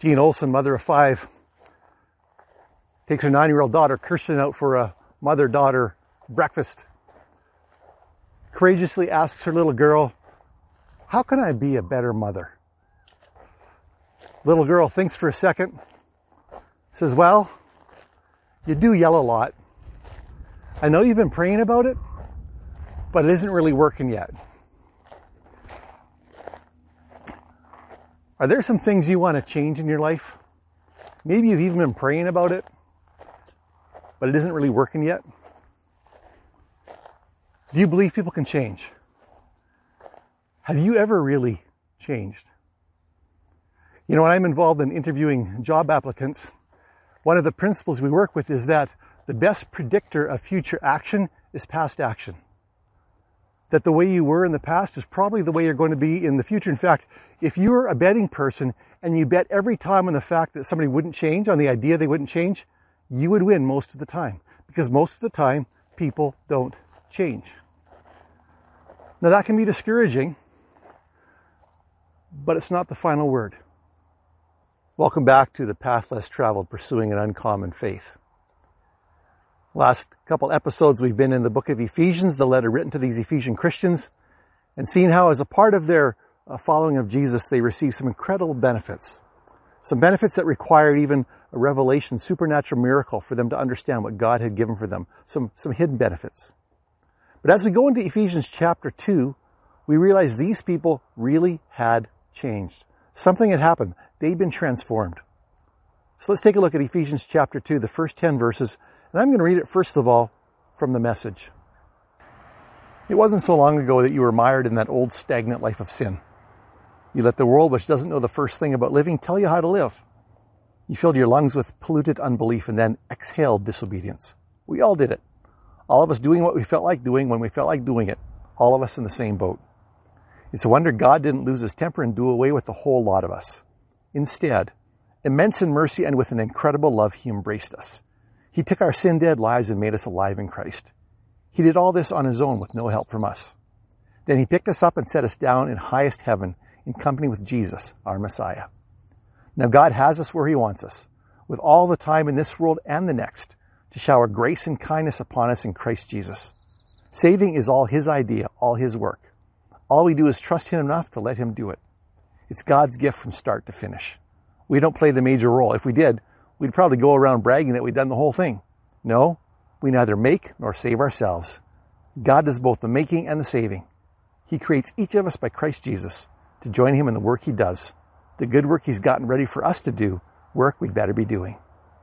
Jean Olson, mother of 5, takes her 9-year-old daughter, Kirsten, out for a mother-daughter breakfast. Courageously asks her little girl, "How can I be a better mother?" Little girl thinks for a second, says, "Well, you do yell a lot. I know you've been praying about it, but it isn't really working yet." Are there some things you want to change in your life? Maybe you've even been praying about it, but it isn't really working yet. Do you believe people can change? Have you ever really changed? You know, when I'm involved in interviewing job applicants, one of the principles we work with is that the best predictor of future action is past action. That the way you were in the past is probably the way you're going to be in the future. In fact, if you're a betting person and you bet every time on the fact that somebody wouldn't change, on the idea they wouldn't change, you would win most of the time. Because most of the time, people don't change. Now that can be discouraging, but it's not the final word. Welcome back to The Path Less Traveled, Pursuing an Uncommon Faith. Last couple episodes we've been in the book of Ephesians, the letter written to these Ephesian Christians, and seen how as a part of their following of Jesus, they received some incredible benefits. Some benefits that required even a revelation, supernatural miracle for them to understand what God had given for them. Some hidden benefits. But as we go into Ephesians chapter 2, we realize these people really had changed. Something had happened. They'd been transformed. So let's take a look at Ephesians chapter 2, the first 10 verses. And I'm going to read it first of all from the Message. It wasn't so long ago that you were mired in that old stagnant life of sin. You let the world, which doesn't know the first thing about living, tell you how to live. You filled your lungs with polluted unbelief and then exhaled disobedience. We all did it. All of us doing what we felt like doing when we felt like doing it. All of us in the same boat. It's a wonder God didn't lose his temper and do away with the whole lot of us. Instead, immense in mercy and with an incredible love, he embraced us. He took our sin-dead lives and made us alive in Christ. He did all this on his own with no help from us. Then he picked us up and set us down in highest heaven in company with Jesus, our Messiah. Now God has us where he wants us, with all the time in this world and the next, to shower grace and kindness upon us in Christ Jesus. Saving is all his idea, all his work. All we do is trust him enough to let him do it. It's God's gift from start to finish. We don't play the major role. If we did, we'd probably go around bragging that we'd done the whole thing. No, we neither make nor save ourselves. God does both the making and the saving. He creates each of us by Christ Jesus to join him in the work he does, the good work he's gotten ready for us to do, work we'd better be doing.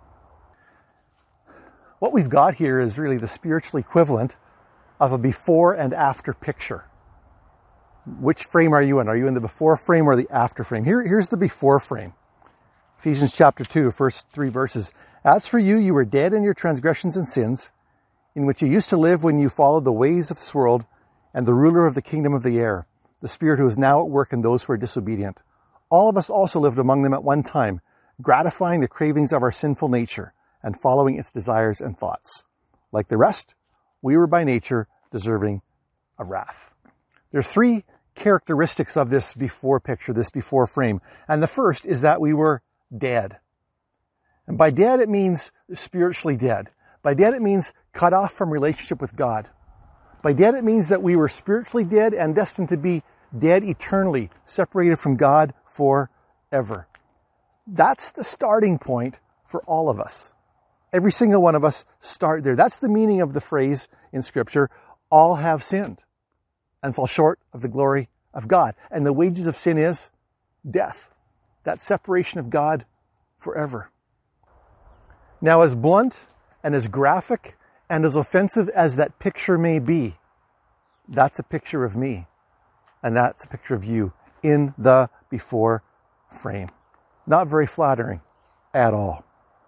What we've got here is really the spiritual equivalent of a before and after picture. Which frame are you in? Are you in the before frame or the after frame? Here's the before frame. Ephesians chapter 2, first 3 verses. As for you, you were dead in your transgressions and sins, in which you used to live when you followed the ways of this world and the ruler of the kingdom of the air, the spirit who is now at work in those who are disobedient. All of us also lived among them at one time, gratifying the cravings of our sinful nature and following its desires and thoughts. Like the rest, we were by nature deserving of wrath. There's 3 characteristics of this before picture, this before frame. And the first is that we were dead. And by dead, it means spiritually dead. By dead, it means cut off from relationship with God. By dead, it means that we were spiritually dead and destined to be dead eternally, separated from God forever. That's the starting point for all of us. Every single one of us start there. That's the meaning of the phrase in Scripture, all have sinned and fall short of the glory of God. And the wages of sin is death. That separation of God forever. Now, as blunt and as graphic and as offensive as that picture may be, that's a picture of me. And that's a picture of you in the before frame. Not very flattering at all.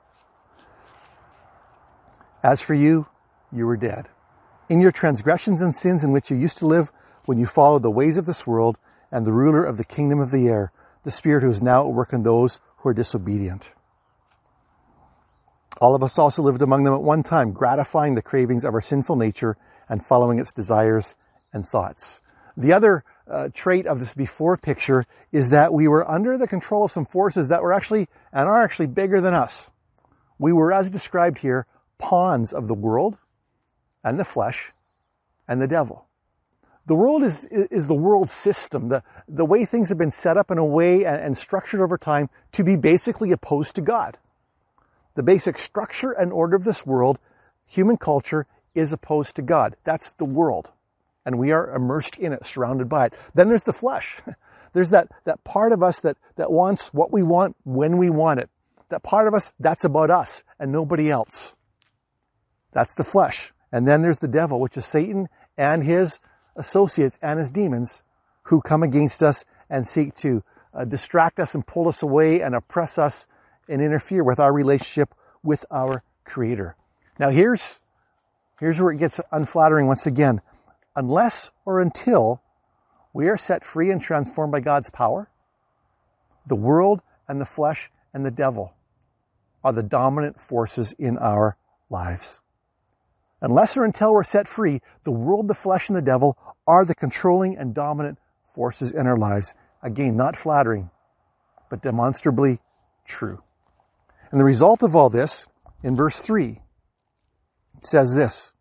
As for you, you were dead in your transgressions and sins in which you used to live when you followed the ways of this world and the ruler of the kingdom of the air, the spirit who is now at work in those who are disobedient. All of us also lived among them at one time, gratifying the cravings of our sinful nature and following its desires and thoughts. The other trait of this before picture is that we were under the control of some forces that were actually, and are actually, bigger than us. We were, as described here, pawns of the world and the flesh and the devil. The world is the world system, the way things have been set up in a way and structured over time to be basically opposed to God. The basic structure and order of this world, human culture, is opposed to God. That's the world. And we are immersed in it, surrounded by it. Then there's the flesh. There's that part of us that wants what we want when we want it. That part of us, that's about us and nobody else. That's the flesh. And then there's the devil, which is Satan and his associates and his demons who come against us and seek to distract us and pull us away and oppress us and interfere with our relationship with our Creator. Now here's where it gets unflattering once again. Unless or until we are set free and transformed by God's power, the world and the flesh and the devil are the dominant forces in our lives. Unless or until we're set free, the world, the flesh, and the devil are the controlling and dominant forces in our lives. Again, not flattering, but demonstrably true. And the result of all this, in verse 3, it says this: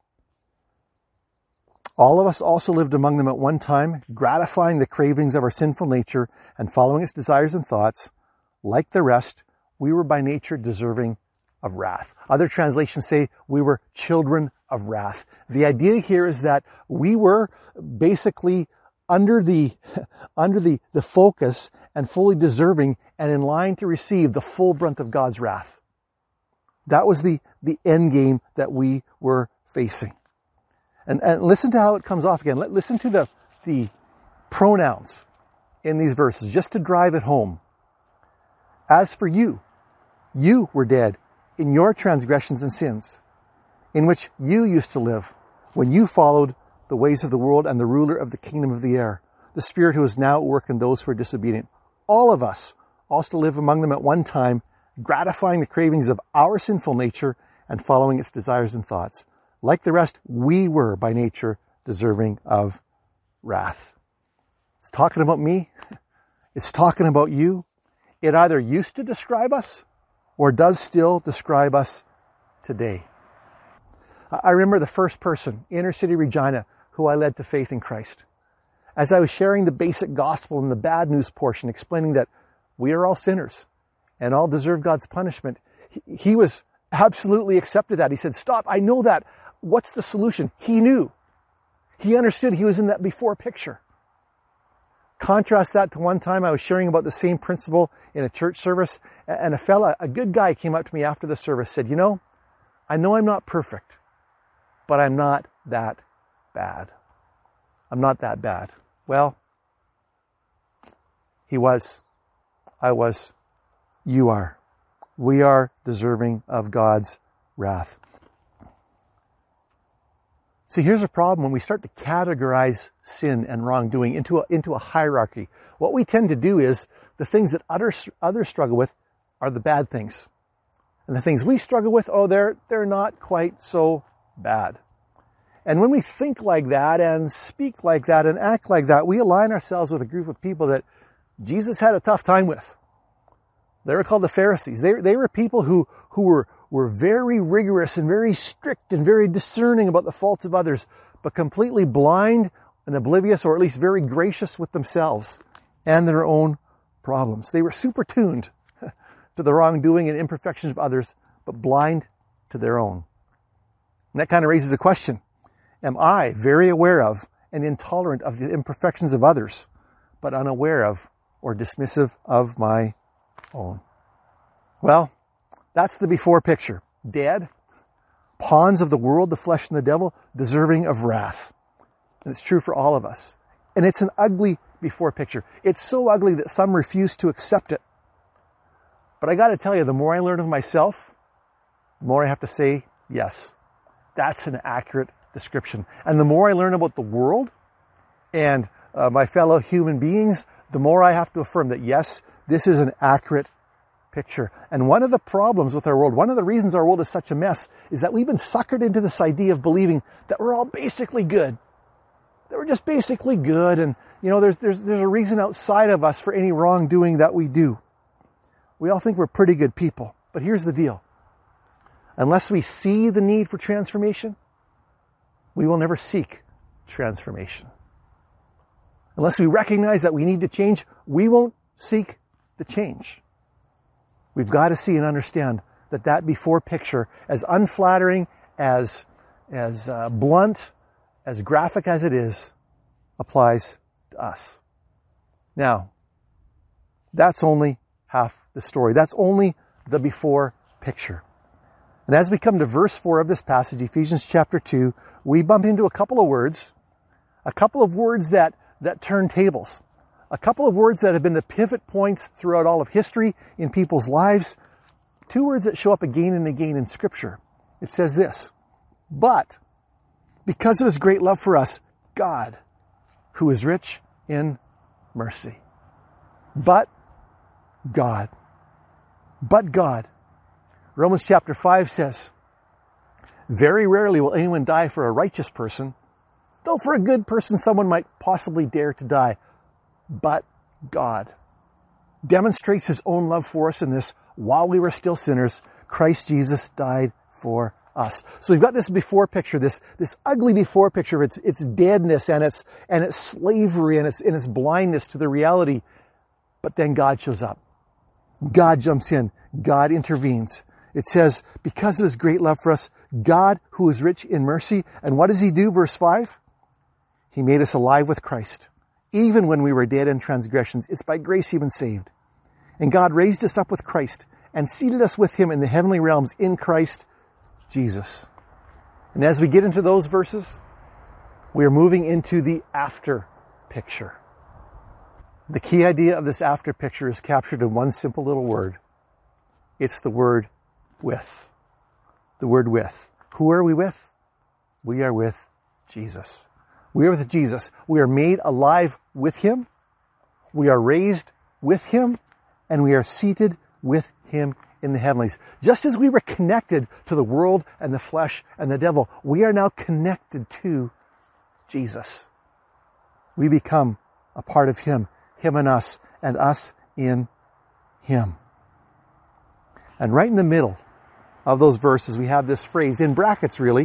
all of us also lived among them at one time, gratifying the cravings of our sinful nature and following its desires and thoughts. Like the rest, we were by nature deserving of wrath. Other translations say we were children of wrath. The idea here is that we were basically under the focus and fully deserving and in line to receive the full brunt of God's wrath. That was the end game that we were facing. And listen to how it comes off again. Listen to the pronouns in these verses, just to drive it home. As for you, you were dead in your transgressions and sins, in which you used to live when you followed the ways of the world and the ruler of the kingdom of the air, the spirit who is now at work in those who are disobedient. All of us also live among them at one time, gratifying the cravings of our sinful nature and following its desires and thoughts. Like the rest, we were by nature deserving of wrath. It's talking about me. It's talking about you. It either used to describe us or does still describe us today. I remember the first person, inner city Regina, who I led to faith in Christ. As I was sharing the basic gospel in the bad news portion, explaining that we are all sinners and all deserve God's punishment, he was absolutely accepted that. He said, "Stop, I know that. What's the solution?" He knew. He understood. He was in that before picture. Contrast that to one time I was sharing about the same principle in a church service, and a good guy came up to me after the service, said, I know I'm not perfect, but I'm not that bad. I'm not that bad. Well, he was. I was. You are. We are deserving of God's wrath. See, here's a problem when we start to categorize sin and wrongdoing into a hierarchy. What we tend to do is the things that others struggle with are the bad things. And the things we struggle with, they're not quite so bad. And when we think like that and speak like that and act like that, we align ourselves with a group of people that Jesus had a tough time with. They were called the Pharisees. They were people who were very rigorous and very strict and very discerning about the faults of others, but completely blind and oblivious, or at least very gracious with themselves and their own problems. They were super tuned to the wrongdoing and imperfections of others, but blind to their own. And that kind of raises a question. Am I very aware of and intolerant of the imperfections of others, but unaware of or dismissive of my own? Well, that's the before picture. Dead, pawns of the world, the flesh, and the devil, deserving of wrath. And it's true for all of us. And it's an ugly before picture. It's so ugly that some refuse to accept it. But I got to tell you, the more I learn of myself, the more I have to say, yes, that's an accurate description. And the more I learn about the world and my fellow human beings, the more I have to affirm that, yes, this is an accurate picture. And one of the problems with our world, one of the reasons our world is such a mess, is that we've been suckered into this idea of believing that we're all basically good. That we're just basically good, and there's a reason outside of us for any wrongdoing that we do. We all think we're pretty good people. But here's the deal. Unless we see the need for transformation, we will never seek transformation. Unless we recognize that we need to change, we won't seek the change. We've got to see and understand that before picture, as unflattering, as blunt, as graphic as it is, applies to us. Now, that's only half the story. That's only the before picture. And as we come to verse 4 of this passage, Ephesians chapter 2, we bump into a couple of words that turn tables, a couple of words that have been the pivot points throughout all of history in people's lives, two words that show up again and again in Scripture. It says this, but because of his great love for us, God, who is rich in mercy. But God. Romans chapter 5 says, very rarely will anyone die for a righteous person, though for a good person someone might possibly dare to die. But God demonstrates his own love for us in this: while we were still sinners, Christ Jesus died for us. So we've got this before picture, this ugly before picture of its deadness and its slavery and its blindness to the reality. But then God shows up. God jumps in. God intervenes. It says, because of his great love for us, God, who is rich in mercy. And what does he do? Verse 5. He made us alive with Christ. Even when we were dead in transgressions, it's by grace you've been saved. And God raised us up with Christ and seated us with him in the heavenly realms in Christ Jesus. And as we get into those verses, we are moving into the after picture. The key idea of this after picture is captured in one simple little word. It's the word with. The word with. Who are we with? We are with Jesus. We are with Jesus. We are made alive with him. We are raised with him. And we are seated with him in the heavenlies. Just as we were connected to the world and the flesh and the devil, we are now connected to Jesus. We become a part of him and us in him. And right in the middle of those verses, we have this phrase, in brackets really,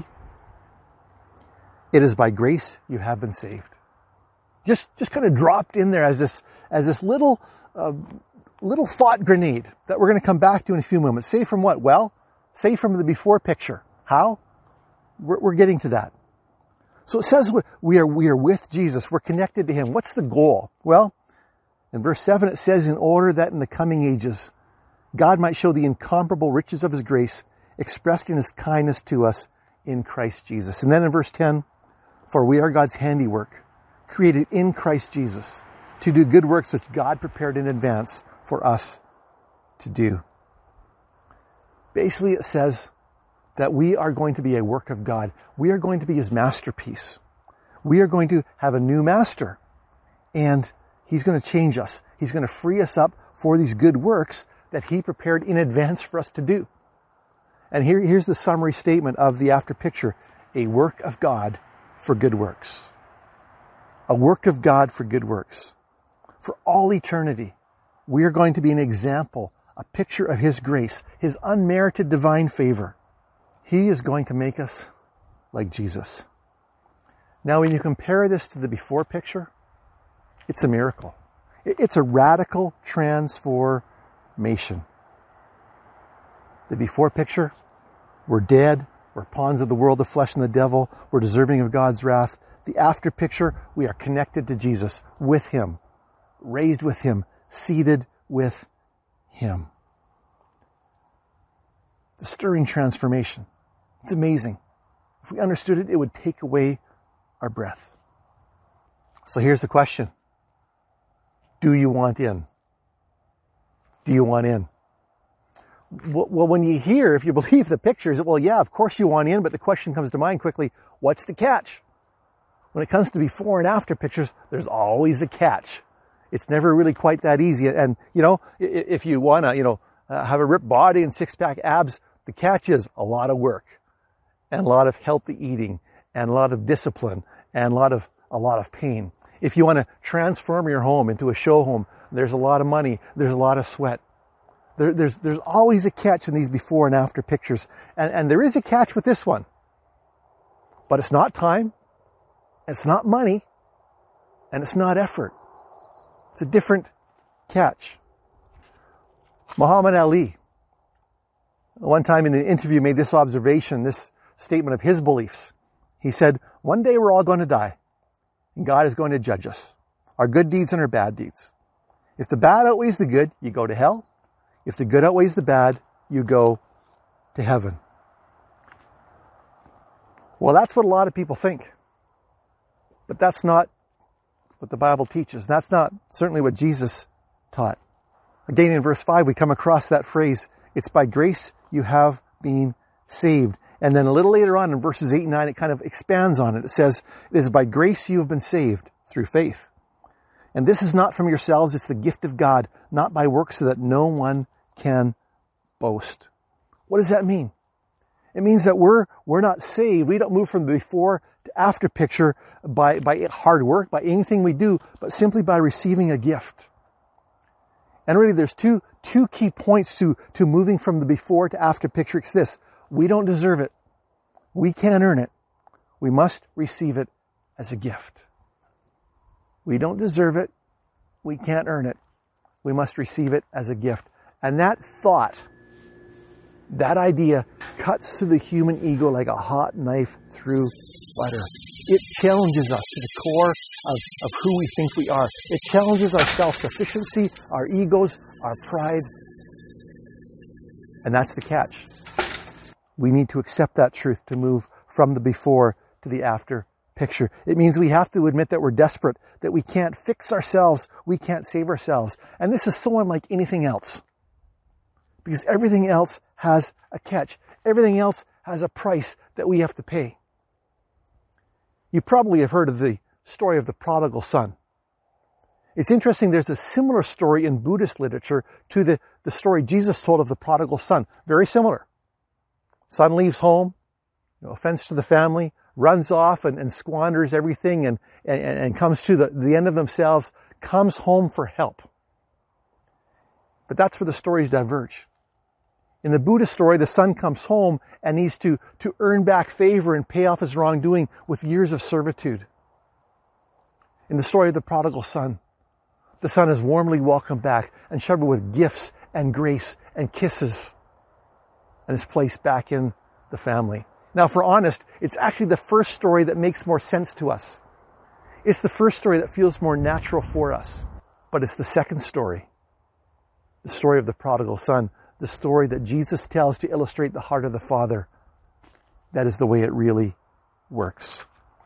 it is by grace you have been saved. Just kind of dropped in there as this little thought grenade that we're going to come back to in a few moments. Saved from what? Well, saved from the before picture. How? We're getting to that. So it says we are with Jesus. We're connected to him. What's the goal? Well, in verse 7 it says, in order that in the coming ages God might show the incomparable riches of his grace expressed in his kindness to us in Christ Jesus. And then in verse 10, for we are God's handiwork, created in Christ Jesus to do good works which God prepared in advance for us to do. Basically, it says that we are going to be a work of God. We are going to be his masterpiece. We are going to have a new master, and he's going to change us. He's going to free us up for these good works that he prepared in advance for us to do. And here's the summary statement of the after picture: a work of God for good works. A work of God for good works. For all eternity, we are going to be an example, a picture of his grace, his unmerited divine favor. He is going to make us like Jesus. Now, when you compare this to the before picture, it's a miracle. It's a radical transformation. The before picture, we're dead, we're pawns of the world, the flesh and the devil, we're deserving of God's wrath. The after picture, we are connected to Jesus, with him, raised with him, seated with him. The stirring transformation. It's amazing. If we understood it, it would take away our breath. So here's the question. Do you want in? Do you want in? Well, when you hear, if you believe the pictures, well, yeah, of course you want in, but the question comes to mind quickly, what's the catch? When it comes to before and after pictures, there's always a catch. It's never really quite that easy. And, if you want to, have a ripped body and six-pack abs, the catch is a lot of work and a lot of healthy eating and a lot of discipline and a lot of pain. If you want to transform your home into a show home, there's a lot of money, there's a lot of sweat. There's always a catch in these before and after pictures. And there is a catch with this one. But it's not time, it's not money, and it's not effort. It's a different catch. Muhammad Ali, one time in an interview, made this observation, this statement of his beliefs. He said, one day we're all going to die, and God is going to judge us, our good deeds and our bad deeds. If the bad outweighs the good, you go to hell. If the good outweighs the bad, you go to heaven. Well, that's what a lot of people think. But that's not what the Bible teaches. That's not certainly what Jesus taught. Again, in verse 5, we come across that phrase, it's by grace you have been saved. And then a little later on in verses 8 and 9, it kind of expands on it. It says, it is by grace you have been saved through faith. And this is not from yourselves, it's the gift of God, not by works, so that no one can boast. What does that mean? It means that we're not saved. We don't move from the before to after picture by hard work, by anything we do, but simply by receiving a gift. And really there's two key points to moving from the before to after picture. It's this: we don't deserve it. We can't earn it. We must receive it as a gift. We don't deserve it. We can't earn it. We must receive it as a gift. And that thought, that idea cuts through the human ego like a hot knife through butter. It challenges us to the core of who we think we are. It challenges our self-sufficiency, our egos, our pride. And that's the catch. We need to accept that truth to move from the before to the after picture. It means we have to admit that we're desperate, that we can't fix ourselves, we can't save ourselves. And this is so unlike anything else. Because everything else has a catch. Everything else has a price that we have to pay. You probably have heard of the story of the prodigal son. It's interesting, there's a similar story in Buddhist literature to the story Jesus told of the prodigal son. Very similar. Son leaves home, no offense to the family, runs off and squanders everything and comes to the end of themselves, comes home for help. But that's where the stories diverge. In the Buddhist story, the son comes home and needs to earn back favor and pay off his wrongdoing with years of servitude. In the story of the prodigal son, the son is warmly welcomed back and showered with gifts and grace and kisses and is placed back in the family. Now, if we're honest, it's actually the first story that makes more sense to us. It's the first story that feels more natural for us. But it's the second story, the story of the prodigal son, the story that Jesus tells to illustrate the heart of the Father. That is the way it really works.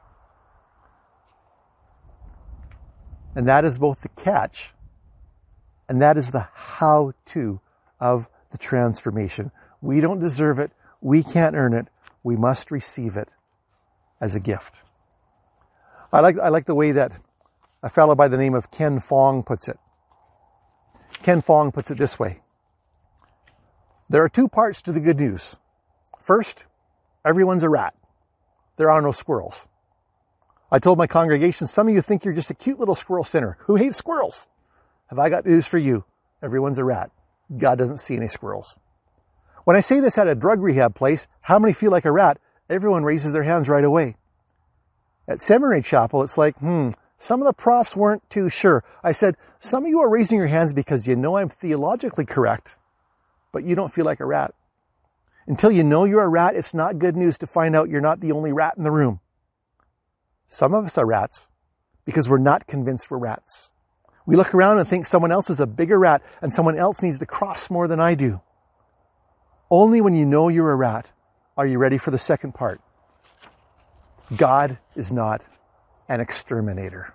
And that is both the catch and that is the how-to of the transformation. We don't deserve it. We can't earn it. We must receive it as a gift. I like the way that a fellow by the name of Ken Fong puts it. Ken Fong puts it this way. There are two parts to the good news. First, everyone's a rat. There are no squirrels. I told my congregation, some of you think you're just a cute little squirrel sinner. Who hates squirrels? Have I got news for you? Everyone's a rat. God doesn't see any squirrels. When I say this at a drug rehab place, how many feel like a rat? Everyone raises their hands right away. At Seminary Chapel, it's like, some of the profs weren't too sure. I said, some of you are raising your hands because you know I'm theologically correct, but you don't feel like a rat. Until you know you're a rat, it's not good news to find out you're not the only rat in the room. Some of us are rats because we're not convinced we're rats. We look around and think someone else is a bigger rat and someone else needs the cross more than I do. Only when you know you're a rat are you ready for the second part. God is not an exterminator.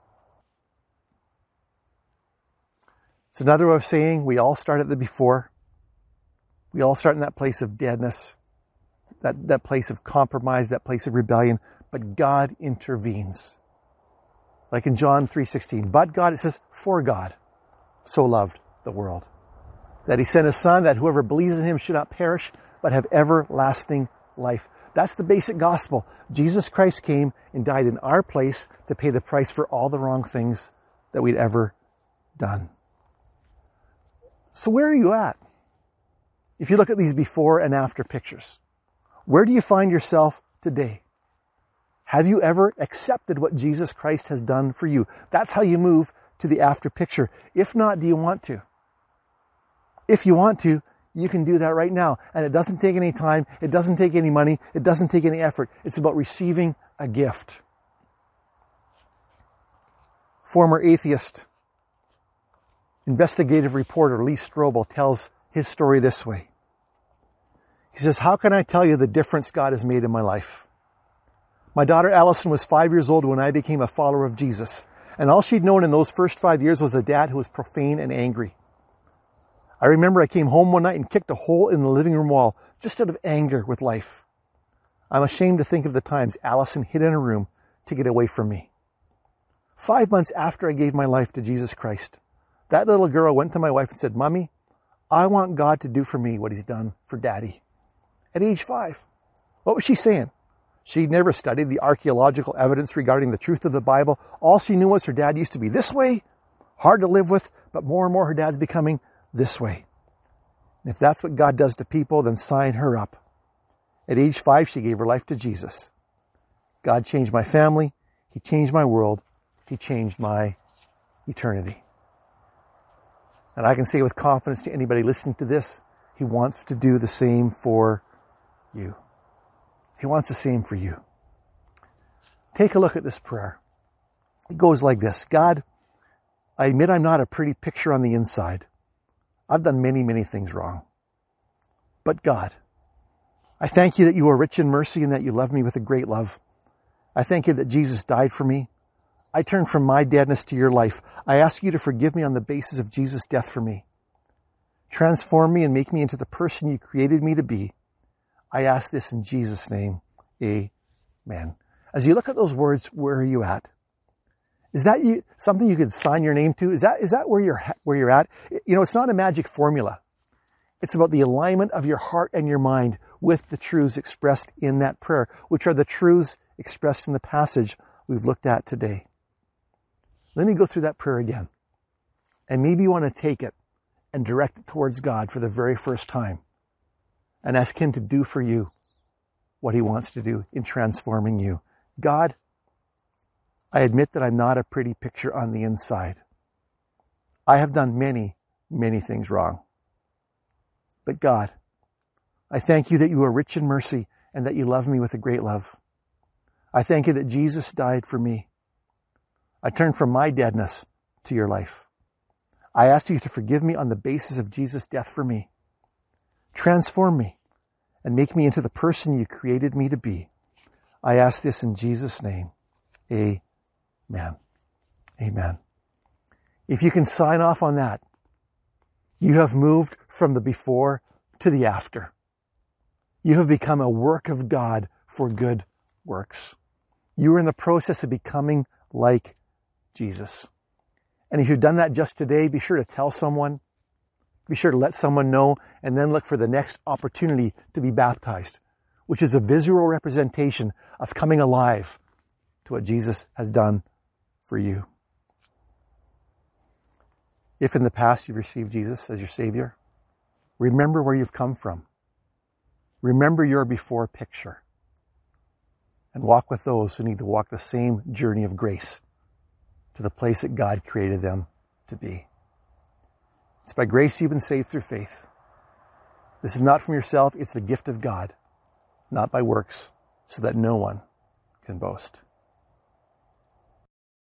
It's another way of saying we all start at the before. We all start in that place of deadness, that place of compromise, that place of rebellion. But God intervenes. Like in John 3:16. But God, it says, for God so loved the world, that he sent his son, that whoever believes in him should not perish, but have everlasting life. That's the basic gospel. Jesus Christ came and died in our place to pay the price for all the wrong things that we'd ever done. So where are you at? If you look at these before and after pictures, where do you find yourself today? Have you ever accepted what Jesus Christ has done for you? That's how you move to the after picture. If not, do you want to? If you want to, you can do that right now. And it doesn't take any time. It doesn't take any money. It doesn't take any effort. It's about receiving a gift. Former atheist, investigative reporter Lee Strobel tells his story this way. He says, "How can I tell you the difference God has made in my life? My daughter Allison was 5 years old when I became a follower of Jesus. And all she'd known in those first 5 years was a dad who was profane and angry. I remember I came home one night and kicked a hole in the living room wall just out of anger with life. I'm ashamed to think of the times Allison hid in her room to get away from me. 5 months after I gave my life to Jesus Christ, that little girl went to my wife and said, 'Mommy, I want God to do for me what he's done for Daddy.' At age 5. What was she saying? She'd never studied the archaeological evidence regarding the truth of the Bible. All she knew was her dad used to be this way, hard to live with, but more and more her dad's becoming this way. And if that's what God does to people, then sign her up. At age 5, she gave her life to Jesus. God changed my family. He changed my world. He changed my eternity. And I can say with confidence to anybody listening to this, he wants to do the same for you. He wants the same for you. Take a look at this prayer. It goes like this. God, I admit I'm not a pretty picture on the inside. I've done many, many things wrong. But God, I thank you that you are rich in mercy and that you love me with a great love. I thank you that Jesus died for me. I turn from my deadness to your life. I ask you to forgive me on the basis of Jesus' death for me. Transform me and make me into the person you created me to be. I ask this in Jesus' name. Amen. As you look at those words, where are you at? Is that something you could sign your name to? Is that where you're at? You know, it's not a magic formula. It's about the alignment of your heart and your mind with the truths expressed in that prayer, which are the truths expressed in the passage we've looked at today. Let me go through that prayer again. And maybe you want to take it and direct it towards God for the very first time and ask him to do for you what he wants to do in transforming you. God, I admit that I'm not a pretty picture on the inside. I have done many, many things wrong. But God, I thank you that you are rich in mercy and that you love me with a great love. I thank you that Jesus died for me. I turn from my deadness to your life. I ask you to forgive me on the basis of Jesus' death for me. Transform me and make me into the person you created me to be. I ask this in Jesus' name. Amen. Amen. If you can sign off on that, you have moved from the before to the after. You have become a work of God for good works. You are in the process of becoming like Jesus. And if you've done that just today, be sure to tell someone. Be sure to let someone know, and then look for the next opportunity to be baptized, which is a visual representation of coming alive to what Jesus has done for you. If in the past you've received Jesus as your Savior, remember where you've come from. Remember your before picture. And walk with those who need to walk the same journey of grace to the place that God created them to be. It's by grace you've been saved through faith. This is not from yourself, it's the gift of God, not by works, so that no one can boast.